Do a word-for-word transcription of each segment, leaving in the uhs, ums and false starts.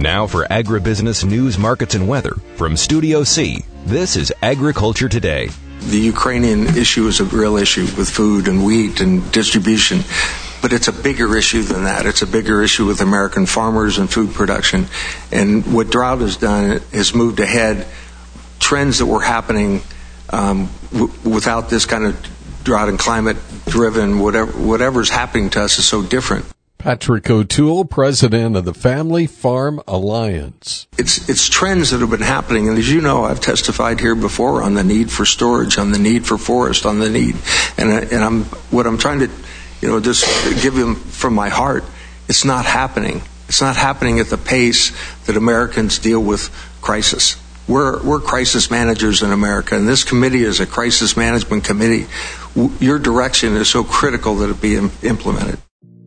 Now for agribusiness news, markets, and weather from Studio C, this is Agriculture Today. The Ukrainian issue is a real issue with food and wheat and distribution, but it's a bigger issue than that. It's a bigger issue with American farmers and food production. And what drought has done is moved ahead trends that were happening um, w- without this kind of drought and climate driven, whatever whatever's happening to us is so different. Patrick O'Toole, president of the Family Farm Alliance. It's it's trends that have been happening, and as you know, I've testified here before on the need for storage, on the need for forest, on the need, and I, and I'm what I'm trying to, you know, just give them from my heart. It's not happening. It's not happening at the pace that Americans deal with crisis. We're we're crisis managers in America, and this committee is a crisis management committee. Your direction is so critical that it be im- implemented.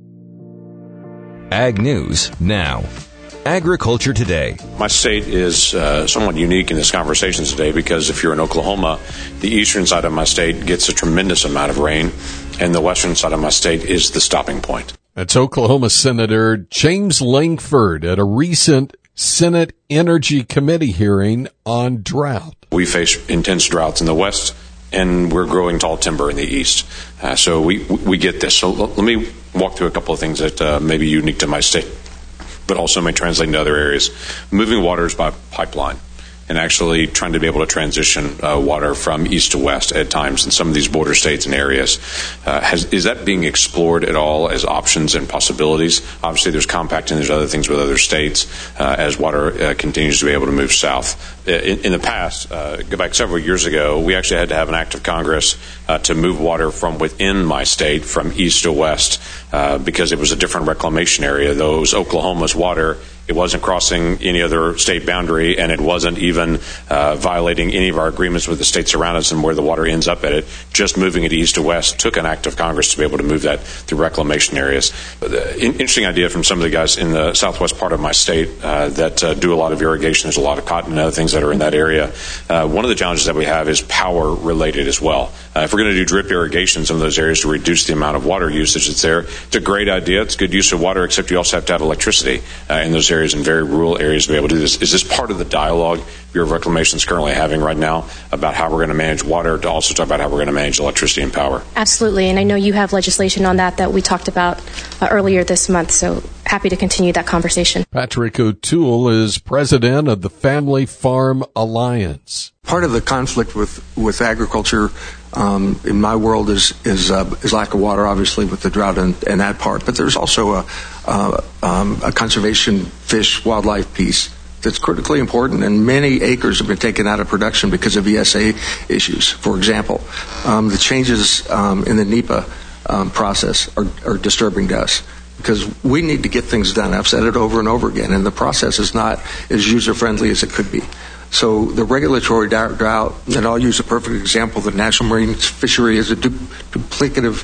Ag News now. Agriculture Today. My state is uh, somewhat unique in this conversation today because if you're in Oklahoma, the eastern side of my state gets a tremendous amount of rain, and the western side of my state is the stopping point. That's Oklahoma Senator James Lankford at a recent Senate Energy Committee hearing on drought. We face intense droughts in the west, and we're growing tall timber in the east. Uh, so we we get this. So l- let me walk through a couple of things that uh, may be unique to my state, but also may translate into other areas. Moving waters by pipeline and actually trying to be able to transition uh, water from east to west at times in some of these border states and areas. Uh, has, is that being explored at all as options and possibilities? Obviously, there's compacting, there's other things with other states uh, as water uh, continues to be able to move south. In, in the past, uh, go back several years ago, we actually had to have an act of Congress uh, to move water from within my state from east to west uh, because it was a different reclamation area. Though it was Oklahoma's water, it wasn't crossing any other state boundary, and it wasn't even uh, violating any of our agreements with the states around us and where the water ends up at it. Just moving it east to west took an act of Congress to be able to move that through reclamation areas. But the interesting idea from some of the guys in the southwest part of my state uh, that uh, do a lot of irrigation. There's a lot of cotton and other things that are in that area. Uh, one of the challenges that we have is power related as well. Uh, if we're going to do drip irrigation in some of those areas to reduce the amount of water usage that's there, it's a great idea. It's good use of water, except you also have to have electricity uh, in those areas. In very rural areas to be able to do this. Is this part of the dialogue Bureau of Reclamation is currently having right now about how we're going to manage water, to also talk about how we're going to manage electricity and power? Absolutely, and I know you have legislation on that that we talked about uh, earlier this month, so happy to continue that conversation. Patrick O'Toole is president of the Family Farm Alliance. Part of the conflict with, with agriculture um, in my world is is, uh, is lack of water, obviously, with the drought and, and that part. But there's also a, uh, um, a conservation fish wildlife piece that's critically important, and many acres have been taken out of production because of E S A issues. For example, um, the changes um, in the NEPA um, process are, are disturbing to us, because we need to get things done. I've said it over and over again, and the process is not as user-friendly as it could be. So the regulatory drought, and I'll use a perfect example, the National Marine Fishery is a du- duplicative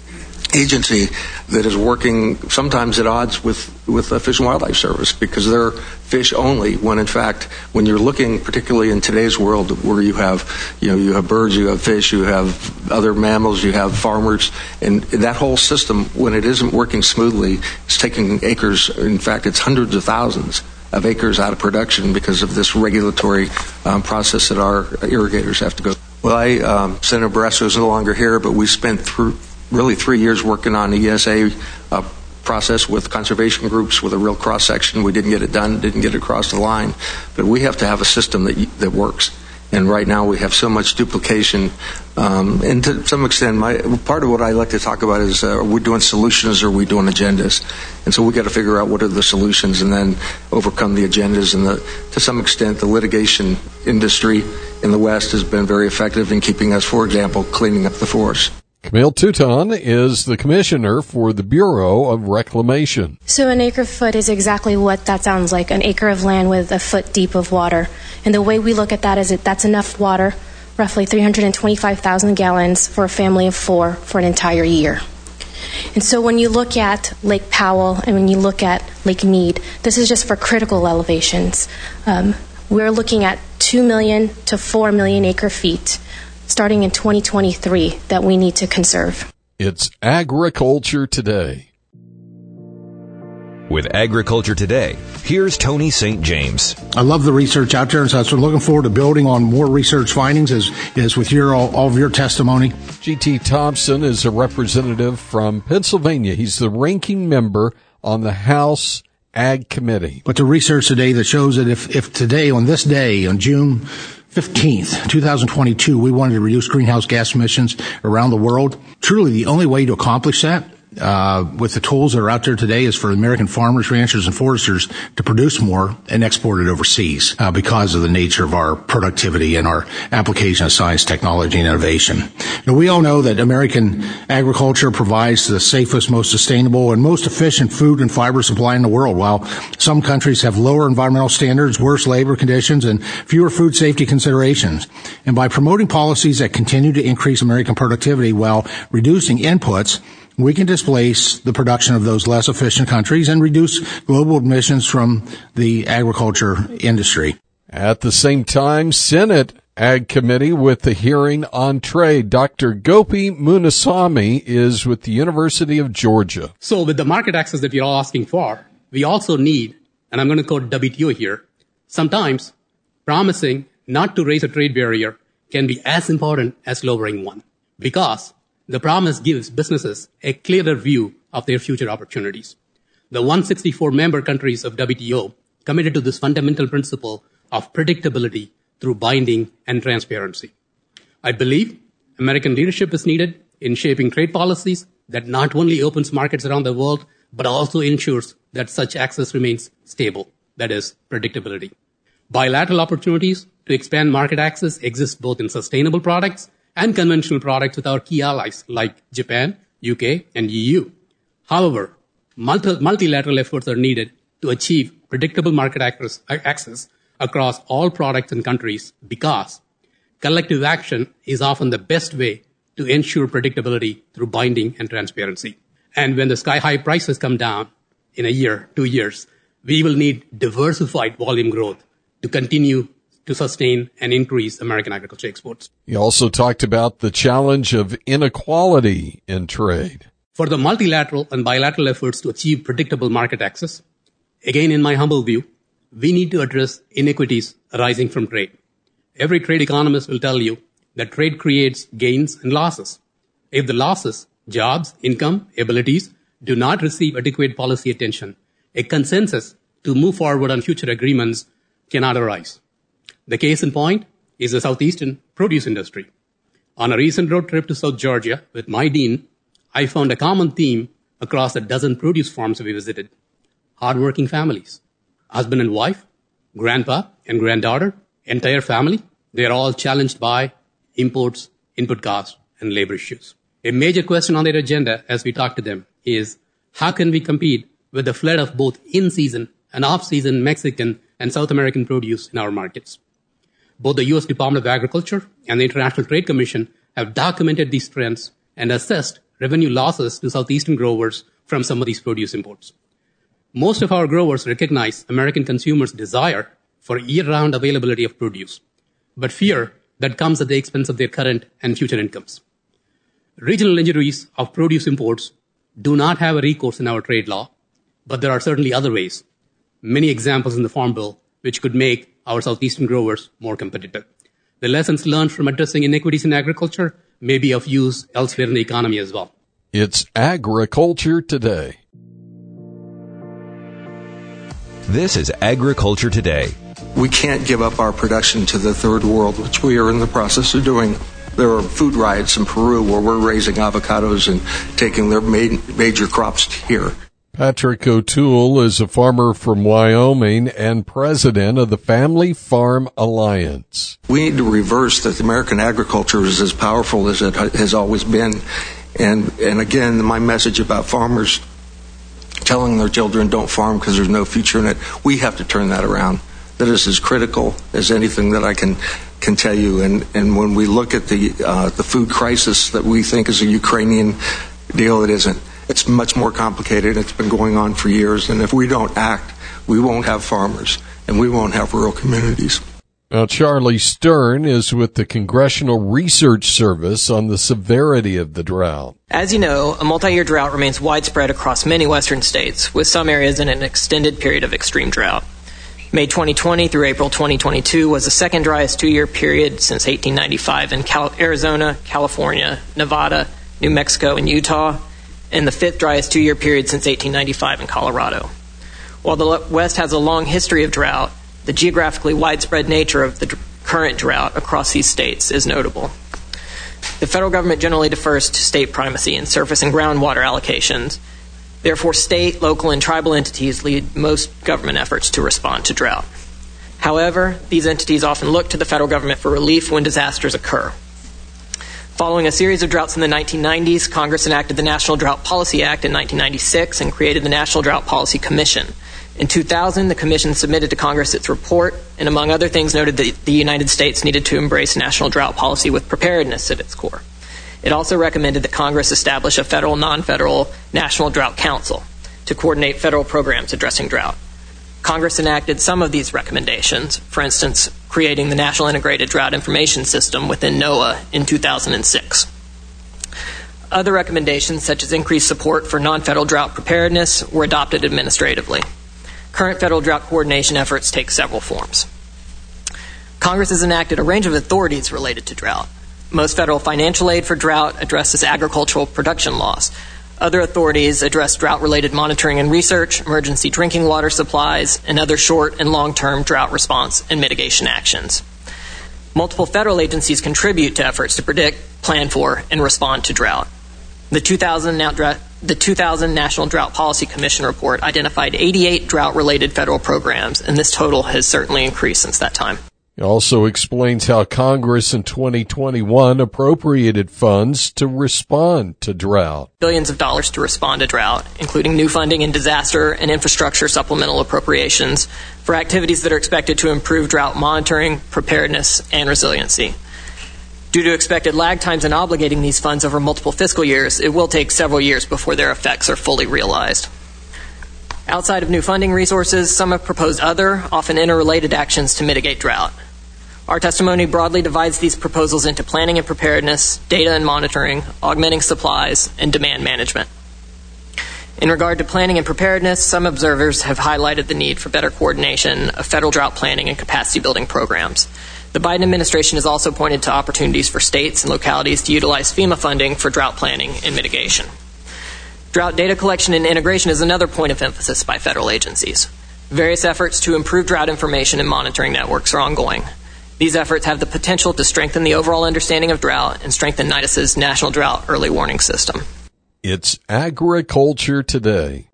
agency that is working sometimes at odds with, with the Fish and Wildlife Service, because they're fish only, when in fact, when you're looking, particularly in today's world where you have, you know, you have birds, you have fish, you have other mammals, you have farmers, and that whole system, when it isn't working smoothly, is taking acres, in fact, it's hundreds of thousands of acres out of production because of this regulatory um, process that our irrigators have to go. Well, I, um, Senator Barrasso is no longer here, but we spent through really three years working on the E S A uh, process with conservation groups with a real cross-section. We didn't get it done, didn't get it across the line, but we have to have a system that that works. And right now we have so much duplication. Um, and to some extent, my part of what I like to talk about is uh, are we doing solutions or are we doing agendas? And so we got to figure out what are the solutions and then overcome the agendas. And the, to some extent, the litigation industry in the West has been very effective in keeping us, for example, cleaning up the forest. Camille Touton is the commissioner for the Bureau of Reclamation. So an acre foot is exactly what that sounds like, an acre of land with a foot deep of water. And the way we look at that is that that's enough water, roughly three hundred twenty-five thousand gallons for a family of four for an entire year. And so when you look at Lake Powell and when you look at Lake Mead, this is just for critical elevations. Um, we're looking at two million to four million acre feet starting in twenty twenty-three that we need to conserve. It's Agriculture Today. With Agriculture Today, here's Tony Saint James. I love the research out there, and so I'm looking forward to building on more research findings as, as with your all, all of your testimony. G T Thompson is a representative from Pennsylvania. He's the ranking member on the House Ag Committee. But the research today that shows that if, if today, on this day, on June fifteenth, twenty twenty-two, we wanted to reduce greenhouse gas emissions around the world, truly the only way to accomplish that Uh, with the tools that are out there today is for American farmers, ranchers, and foresters to produce more and export it overseas uh, because of the nature of our productivity and our application of science, technology, and innovation. Now, we all know that American agriculture provides the safest, most sustainable, and most efficient food and fiber supply in the world, while some countries have lower environmental standards, worse labor conditions, and fewer food safety considerations. And by promoting policies that continue to increase American productivity while reducing inputs, we can displace the production of those less efficient countries and reduce global emissions from the agriculture industry. At the same time, Senate Ag Committee with the hearing on trade. Doctor Gopi Munasamy is with the University of Georgia. So with the market access that we're all asking for, we also need, and I'm going to quote W T O here, sometimes promising not to raise a trade barrier can be as important as lowering one, because the promise gives businesses a clearer view of their future opportunities. The one hundred sixty-four member countries of W T O committed to this fundamental principle of predictability through binding and transparency. I believe American leadership is needed in shaping trade policies that not only opens markets around the world, but also ensures that such access remains stable, that is, predictability. Bilateral opportunities to expand market access exist both in sustainable products and conventional products with our key allies like Japan, U K, and E U. However, multi- multilateral efforts are needed to achieve predictable market access, access across all products and countries, because collective action is often the best way to ensure predictability through binding and transparency. And when the sky-high prices come down in a year, two years, we will need diversified volume growth to continue to sustain and increase American agriculture exports. He also talked about the challenge of inequality in trade. For the multilateral and bilateral efforts to achieve predictable market access, again, in my humble view, we need to address inequities arising from trade. Every trade economist will tell you that trade creates gains and losses. If the losses, jobs, income, abilities, do not receive adequate policy attention, a consensus to move forward on future agreements cannot arise. The case in point is the southeastern produce industry. On a recent road trip to South Georgia with my dean, I found a common theme across a dozen produce farms we visited. Hardworking families, husband and wife, grandpa and granddaughter, entire family, they're all challenged by imports, input costs, and labor issues. A major question on their agenda as we talk to them is, how can we compete with the flood of both in-season and off-season Mexican and South American produce in our markets? Both the U S Department of Agriculture and the International Trade Commission have documented these trends and assessed revenue losses to southeastern growers from some of these produce imports. Most of our growers recognize American consumers' desire for year-round availability of produce, but fear that comes at the expense of their current and future incomes. Regional injuries of produce imports do not have a recourse in our trade law, but there are certainly other ways, many examples in the Farm Bill, which could make our southeastern growers more competitive. The lessons learned from addressing inequities in agriculture may be of use elsewhere in the economy as well. It's Agriculture Today. This is Agriculture Today. We can't give up our production to the third world, which we are in the process of doing. There are food riots in Peru where we're raising avocados and taking their major crops here. Patrick O'Toole is a farmer from Wyoming and president of the Family Farm Alliance. We need to reverse that American agriculture is as powerful as it has always been. And, and again, my message about farmers telling their children don't farm because there's no future in it, we have to turn that around. That is as critical as anything that I can can tell you. And, and when we look at the uh, the food crisis that we think is a Ukrainian deal, it isn't. It's much more complicated. It's been going on for years. And if we don't act, we won't have farmers and we won't have rural communities. Now, Charlie Stern is with the Congressional Research Service on the severity of the drought. As you know, a multi-year drought remains widespread across many western states, with some areas in an extended period of extreme drought. May twenty twenty through April twenty twenty-two was the second driest two-year period since eighteen ninety-five in Cal- Arizona, California, Nevada, New Mexico, and Utah, and the fifth driest two-year period since eighteen ninety-five in Colorado. While the West has a long history of drought, the geographically widespread nature of the d- current drought across these states is notable. The federal government generally defers to state primacy in surface and groundwater allocations. Therefore, state, local, and tribal entities lead most government efforts to respond to drought. However, these entities often look to the federal government for relief when disasters occur. Following a series of droughts in the nineteen nineties, Congress enacted the National Drought Policy Act in nineteen ninety-six and created the National Drought Policy Commission. In two thousand, the Commission submitted to Congress its report and, among other things, noted that the United States needed to embrace national drought policy with preparedness at its core. It also recommended that Congress establish a federal, non-federal National Drought Council to coordinate federal programs addressing drought. Congress enacted some of these recommendations, for instance, creating the National Integrated Drought Information System within NOAA in two thousand six. Other recommendations, such as increased support for non-federal drought preparedness, were adopted administratively. Current federal drought coordination efforts take several forms. Congress has enacted a range of authorities related to drought. Most federal financial aid for drought addresses agricultural production loss. Other authorities address drought-related monitoring and research, emergency drinking water supplies, and other short and long-term drought response and mitigation actions. Multiple federal agencies contribute to efforts to predict, plan for, and respond to drought. The two thousand, the two thousand National Drought Policy Commission report identified eighty-eight drought-related federal programs, and this total has certainly increased since that time. It also explains how Congress in twenty twenty-one appropriated funds to respond to drought. Billions of dollars to respond to drought, including new funding in disaster and infrastructure supplemental appropriations for activities that are expected to improve drought monitoring, preparedness, and resiliency. Due to expected lag times in obligating these funds over multiple fiscal years, it will take several years before their effects are fully realized. Outside of new funding resources, some have proposed other, often interrelated actions to mitigate drought. Our testimony broadly divides these proposals into planning and preparedness, data and monitoring, augmenting supplies, and demand management. In regard to planning and preparedness, some observers have highlighted the need for better coordination of federal drought planning and capacity building programs. The Biden administration has also pointed to opportunities for states and localities to utilize FEMA funding for drought planning and mitigation. Drought data collection and integration is another point of emphasis by federal agencies. Various efforts to improve drought information and monitoring networks are ongoing. These efforts have the potential to strengthen the overall understanding of drought and strengthen NIDIS's National Drought Early Warning System. It's Agriculture Today.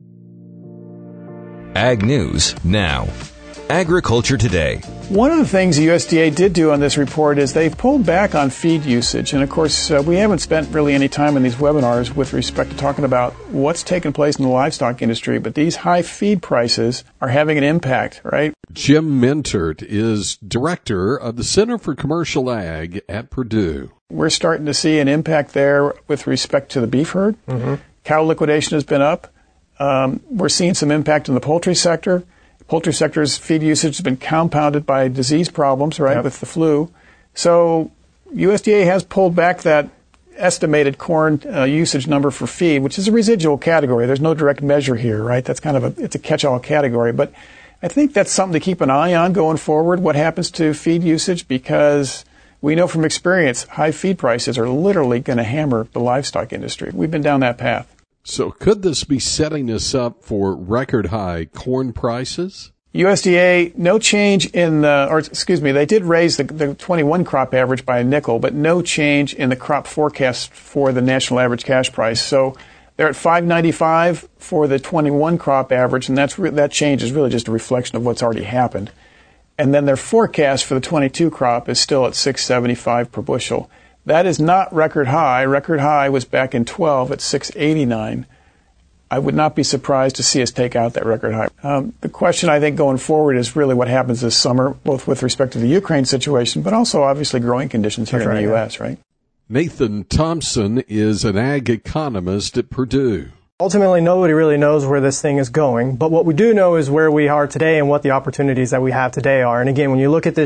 Ag News Now. Agriculture Today. One of the things the U S D A did do on this report is they've pulled back on feed usage. And, of course, uh, we haven't spent really any time in these webinars with respect to talking about what's taking place in the livestock industry. But these high feed prices are having an impact, right? Jim Mintert is director of the Center for Commercial Ag at Purdue. We're starting to see an impact there with respect to the beef herd. Mm-hmm. Cow liquidation has been up. Um, we're seeing some impact in the poultry sector. Poultry sector's feed usage has been compounded by disease problems, right, yep. with the flu. So U S D A has pulled back that estimated corn uh, usage number for feed, which is a residual category. There's no direct measure here, right? That's kind of a, it's a catch-all category. But I think that's something to keep an eye on going forward, what happens to feed usage, because we know from experience high feed prices are literally going to hammer the livestock industry. We've been down that path. So could this be setting us up for record high corn prices? U S D A, no change in the, or excuse me, they did raise the, the twenty-one crop average by a nickel, but no change in the crop forecast for the national average cash price. So they're at five ninety-five for the twenty-one crop average, and that's re- that change is really just a reflection of what's already happened. And then their forecast for the twenty-two crop is still at six seventy-five per bushel. That is not record high. Record high was back in twelve at six eighty-nine. I would not be surprised to see us take out that record high. Um, the question, I think, going forward is really what happens this summer, both with respect to the Ukraine situation, but also obviously growing conditions here That's in right, the U S, yeah. right? Nathan Thompson is an ag economist at Purdue. Ultimately, nobody really knows where this thing is going, but what we do know is where we are today and what the opportunities that we have today are. And again, when you look at this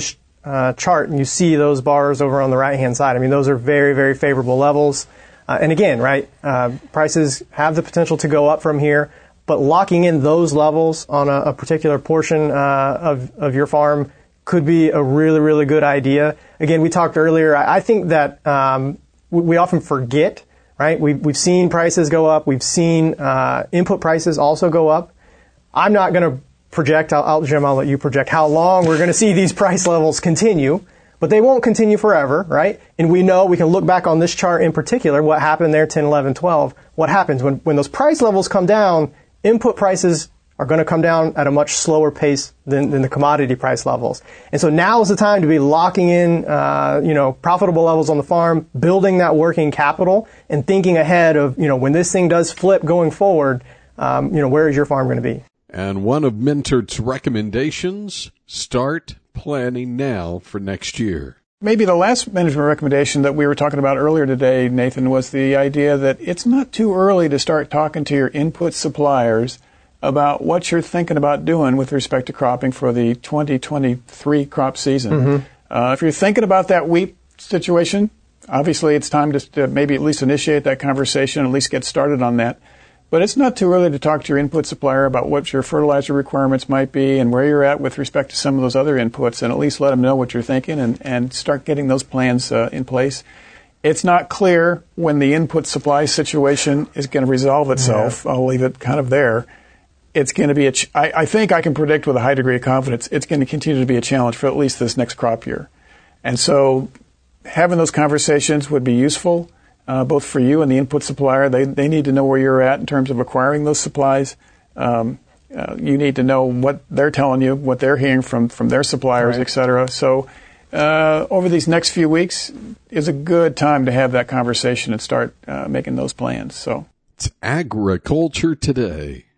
uh, chart and you see those bars over on the right-hand side, I mean, those are very, very favorable levels. Uh, and again, right, uh, prices have the potential to go up from here, but locking in those levels on a, a particular portion uh, of, of your farm could be a really, really good idea. Again, we talked earlier, I, I think that um, we, we often forget, right? We've, we've seen prices go up. We've seen uh, input prices also go up. I'm not going to project, I'll, I'll, Jim, I'll let you project how long we're going to see these price levels continue, but they won't continue forever, right? And we know, we can look back on this chart in particular, what happened there ten, eleven, twelve. What happens when, when those price levels come down, input prices are going to come down at a much slower pace than, than the commodity price levels. And so now is the time to be locking in, uh, you know, profitable levels on the farm, building that working capital, and thinking ahead of, you know, when this thing does flip going forward, um, you know, where is your farm going to be? And one of Mintert's recommendations, start planning now for next year. Maybe the last management recommendation that we were talking about earlier today, Nathan, was the idea that it's not too early to start talking to your input suppliers about what you're thinking about doing with respect to cropping for the twenty twenty-three crop season. Mm-hmm. Uh, if you're thinking about that wheat situation, obviously it's time to, to maybe at least initiate that conversation, at least get started on that. But it's not too early to talk to your input supplier about what your fertilizer requirements might be and where you're at with respect to some of those other inputs, and at least let them know what you're thinking and, and start getting those plans uh, in place. It's not clear when the input supply situation is going to resolve itself. Yeah. I'll leave it kind of there. It's going to be a ch- I, I think I can predict with a high degree of confidence it's going to continue to be a challenge for at least this next crop year. And so having those conversations would be useful. Uh, both for you and the input supplier. They they need to know where you're at in terms of acquiring those supplies. Um, uh, you need to know what they're telling you, what they're hearing from, from their suppliers, right, et cetera. So uh, over these next few weeks is a good time to have that conversation and start uh, making those plans. So it's Agriculture Today.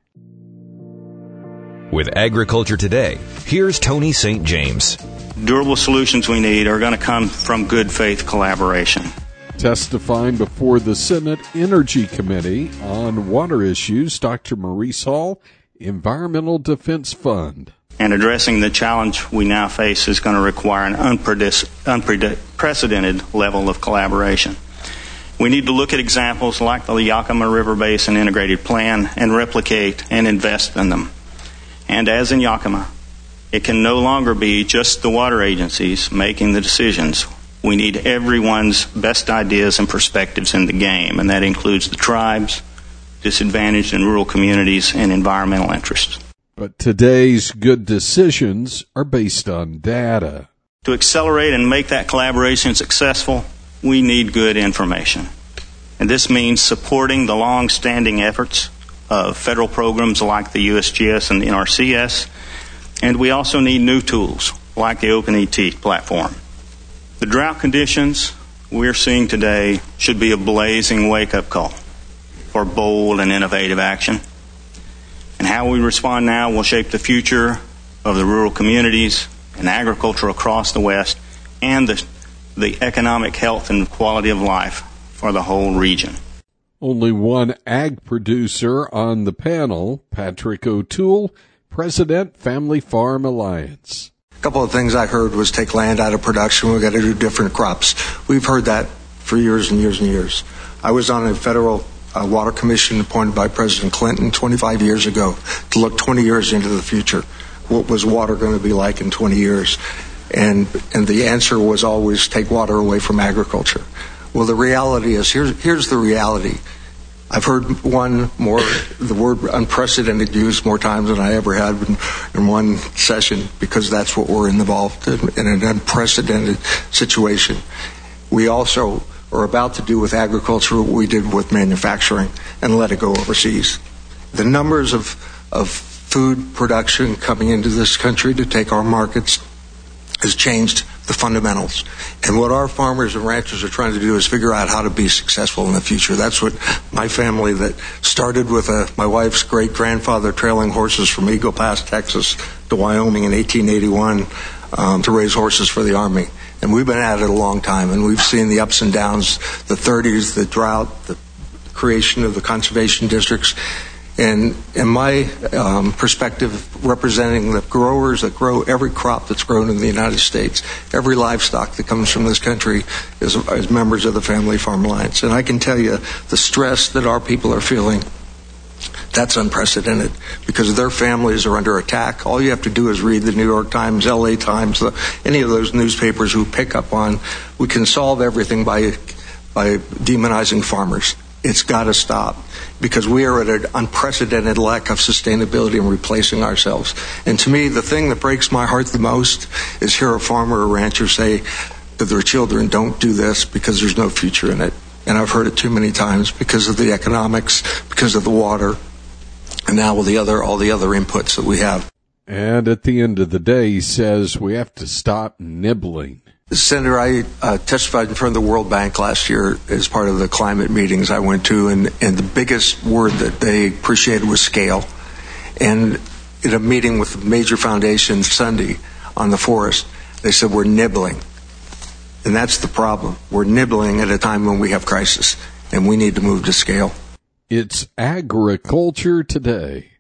With Agriculture Today, here's Tony Saint James. Durable solutions we need are going to come from good faith collaboration. Testifying before the Senate Energy Committee on water issues, Doctor Maurice Hall, Environmental Defense Fund. And addressing the challenge we now face is going to require an unprecedented level of collaboration. We need to look at examples like the Yakima River Basin Integrated Plan and replicate and invest in them. And as in Yakima, it can no longer be just the water agencies making the decisions. We need everyone's best ideas and perspectives in the game, and that includes the tribes, disadvantaged and rural communities, and environmental interests. But today's good decisions are based on data. To accelerate and make that collaboration successful, we need good information. And this means supporting the long-standing efforts of federal programs like the U S G S and the N R C S, and we also need new tools like the OpenET platform. The drought conditions we're seeing today should be a blazing wake-up call for bold and innovative action. And how we respond now will shape the future of the rural communities and agriculture across the West and the, the economic health and quality of life for the whole region. Only one ag producer on the panel, Patrick O'Toole, President, Family Farm Alliance. A couple of things I heard was take land out of production. We've got to do different crops. We've heard that for years and years and years. I was on a federal uh, water commission appointed by President Clinton twenty-five years ago to look twenty years into the future. What was water going to be like in twenty years? And and the answer was always take water away from agriculture. Well, the reality is, here's, here's the reality. I've heard one more, the word unprecedented used more times than I ever had in, in one session, because that's what we're involved in, in an unprecedented situation. We also are about to do with agriculture what we did with manufacturing and let it go overseas. The numbers of, of food production coming into this country to take our markets has changed the fundamentals. And what our farmers and ranchers are trying to do is figure out how to be successful in the future. That's what my family that started with a, my wife's great-grandfather trailing horses from Eagle Pass, Texas to Wyoming in eighteen eighty-one um, to raise horses for the Army. And we've been at it a long time, and we've seen the ups and downs, the thirties, the drought, the creation of the conservation districts. And in my um, perspective, representing the growers that grow every crop that's grown in the United States, every livestock that comes from this country is, is members of the Family Farm Alliance. And I can tell you the stress that our people are feeling, that's unprecedented because their families are under attack. All you have to do is read the New York Times, L A Times, the, any of those newspapers who pick up on, we can solve everything by by demonizing farmers. It's got to stop because we are at an unprecedented lack of sustainability and replacing ourselves. And to me, the thing that breaks my heart the most is hear a farmer or rancher say to their children, don't do this because there's no future in it. And I've heard it too many times because of the economics, because of the water, and now with the other, all the other inputs that we have. And at the end of the day, he says we have to stop nibbling. Senator, I uh, testified in front of the World Bank last year as part of the climate meetings I went to, and, and the biggest word that they appreciated was scale. And in a meeting with a major foundation Sunday on the forest, they said we're nibbling. And that's the problem. We're nibbling at a time when we have crisis, and we need to move to scale. It's Agriculture Today.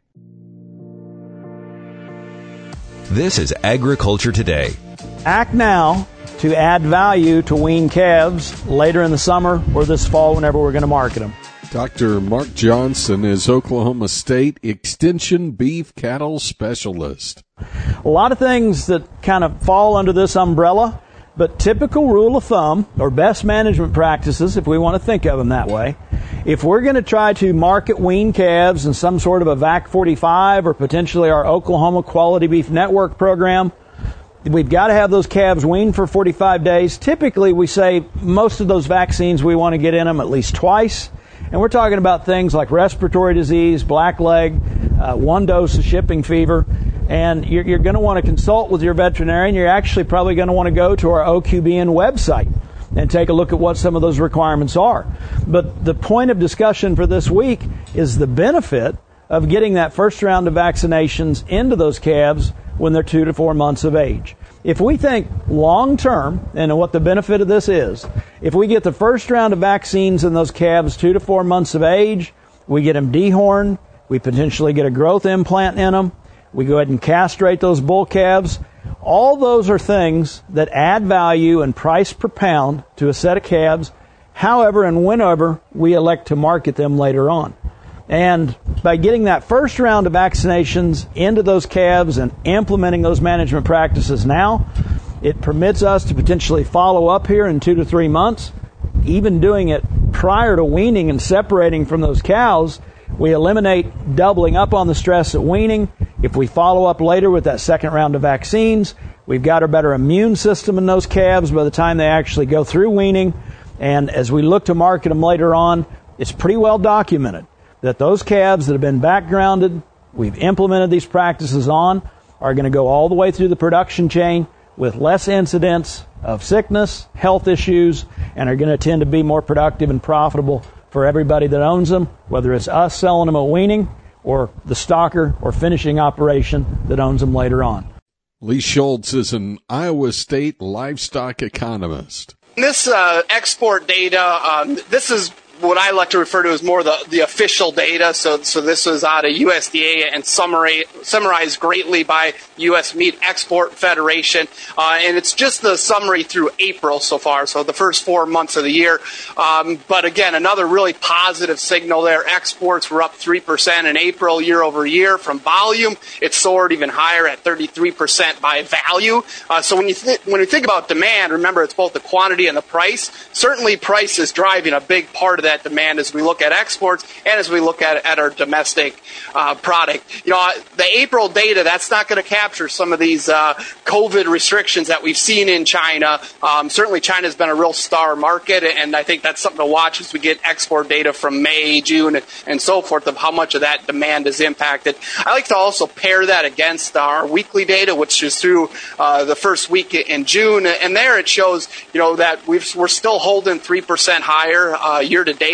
This is Agriculture Today. Act now to add value to weaned calves later in the summer or this fall whenever we're going to market them. Doctor Mark Johnson is Oklahoma State Extension Beef Cattle Specialist. A lot of things that kind of fall under this umbrella, but typical rule of thumb or best management practices, if we want to think of them that way, if we're going to try to market weaned calves in some sort of a V A C forty-five or potentially our Oklahoma Quality Beef Network program, we've got to have those calves weaned for forty-five days. Typically, we say most of those vaccines we want to get in them at least twice. And we're talking about things like respiratory disease, blackleg, uh, one dose of shipping fever. And you're, you're going to want to consult with your veterinarian. You're actually probably going to want to go to our O Q B N website and take a look at what some of those requirements are. But the point of discussion for this week is the benefit of getting that first round of vaccinations into those calves when they're two to four months of age. If we think long term, and what the benefit of this is, if we get the first round of vaccines in those calves two to four months of age, we get them dehorned, we potentially get a growth implant in them, we go ahead and castrate those bull calves. All those are things that add value and price per pound to a set of calves, however and whenever we elect to market them later on. And by getting that first round of vaccinations into those calves and implementing those management practices now, it permits us to potentially follow up here in two to three months. Even doing it prior to weaning and separating from those cows, we eliminate doubling up on the stress at weaning. If we follow up later with that second round of vaccines, we've got a better immune system in those calves by the time they actually go through weaning. And as we look to market them later on, it's pretty well documented that those calves that have been backgrounded, we've implemented these practices on, are going to go all the way through the production chain with less incidence of sickness, health issues, and are going to tend to be more productive and profitable for everybody that owns them, whether it's us selling them at weaning or the stocker or finishing operation that owns them later on. Lee Schultz is an Iowa State livestock economist. This uh, export data, um, this is what I like to refer to as more the, the official data. So, so this was out of U S D A and summary, summarized greatly by U S Meat Export Federation. Uh, and it's just the summary through April so far, so the first four months of the year. Um, but again, another really positive signal there. Exports were up three percent in April year over year from volume. It soared even higher at thirty-three percent by value. Uh, so when you, th- when you think about demand, remember it's both the quantity and the price. Certainly price is driving a big part of that demand as we look at exports and as we look at, at our domestic uh, product. You know, the April data, that's not going to capture some of these uh, COVID restrictions that we've seen in China. Um, certainly China's been a real star market, and I think that's something to watch as we get export data from May, June, and, and so forth of how much of that demand is impacted. I like to also pair that against our weekly data, which is through uh, the first week in June, and there it shows, you know, that we've, we're still holding three percent higher uh, year to date.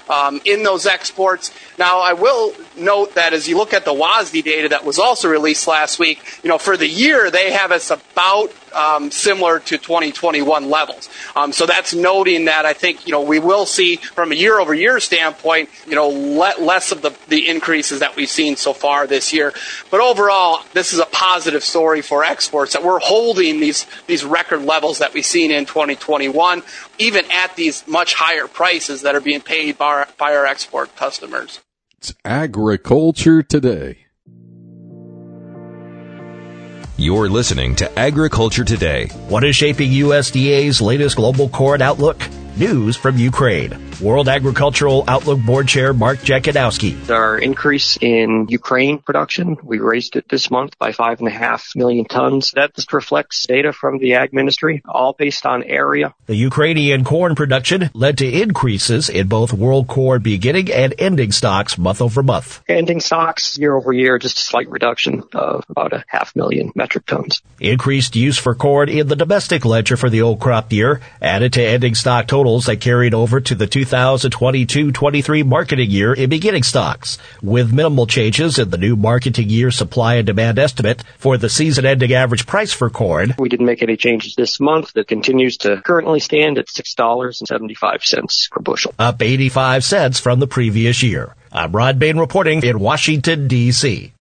um, in those exports. Now, I will note that as you look at the W A S D data that was also released last week, you know, for the year, they have us about um, similar to twenty twenty-one levels. Um, so that's noting that I think, you know, we will see from a year-over-year standpoint, you know, le- less of the, the increases that we've seen so far this year. But overall, this is a positive story for exports, that we're holding these, these record levels that we've seen in twenty twenty-one, even at these much higher prices that are being paid by our, by our export customers. It's Agriculture Today. You're listening to Agriculture Today. What is shaping U S D A's latest global corn outlook? News from Ukraine. World Agricultural Outlook Board Chair Mark Jankowski. Our increase in Ukraine production, we raised it this month by five and a half million tons. That just reflects data from the Ag Ministry, all based on area. The Ukrainian corn production led to increases in both world corn beginning and ending stocks month over month. Ending stocks year over year, just a slight reduction of about a half million metric tons. Increased use for corn in the domestic ledger for the old crop year added to ending stock totals that carried over to the two thousand twenty-two twenty-three marketing year in beginning stocks, with minimal changes in the new marketing year supply and demand estimate for the season-ending average price for corn. We didn't make any changes this month. That continues to currently stand at six dollars and seventy-five cents per bushel. Up eighty-five cents from the previous year. I'm Rod Bain reporting in Washington, D C